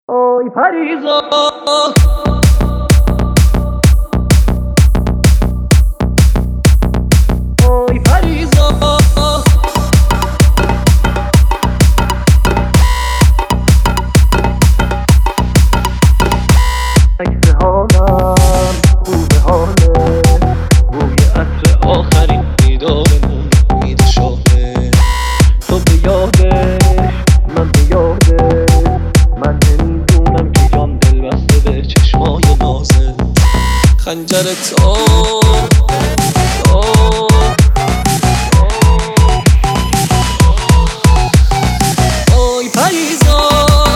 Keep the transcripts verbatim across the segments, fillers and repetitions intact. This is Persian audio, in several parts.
آی پریزا آی پریزا عکس حالم خوب حاله بوی عطر آخرین دیدارمون امید شاهه تو به یادش من به یادش من نمیدونم که جان دل بسته به چشمای نازه خنجر تا آی پریزا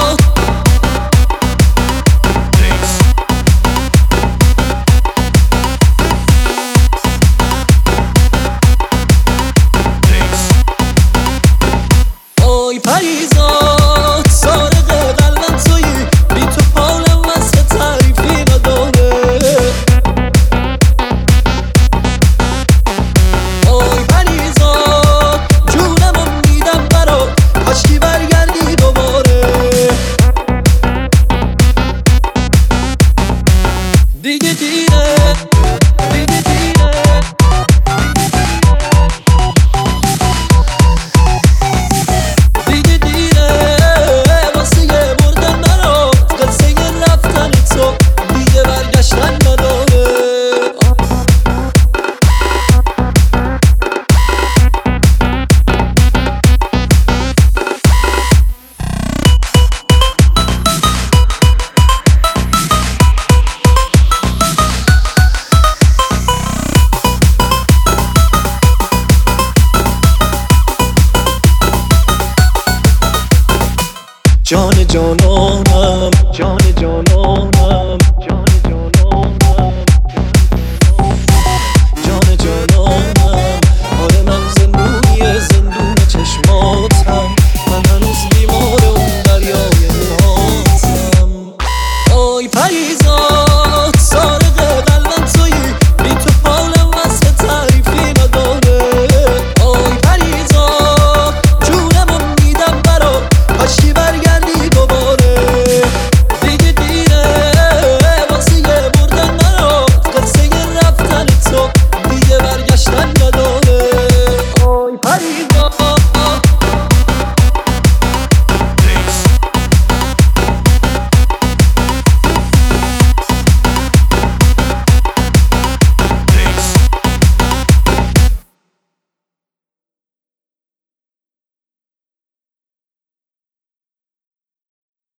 آی پریزا سارق قلبم تویی بی تو حالم وصف تعریفی نداره آی پریزا جونمو میدم برات کاشکی برگردی دوباره دیگه دیره دیگه دیره جان جانانم جان جانانم جان جانانم جان جانانم آره من زندونی زندون چشماتم من هنوز بیمار اون دریای نازم آی پریزا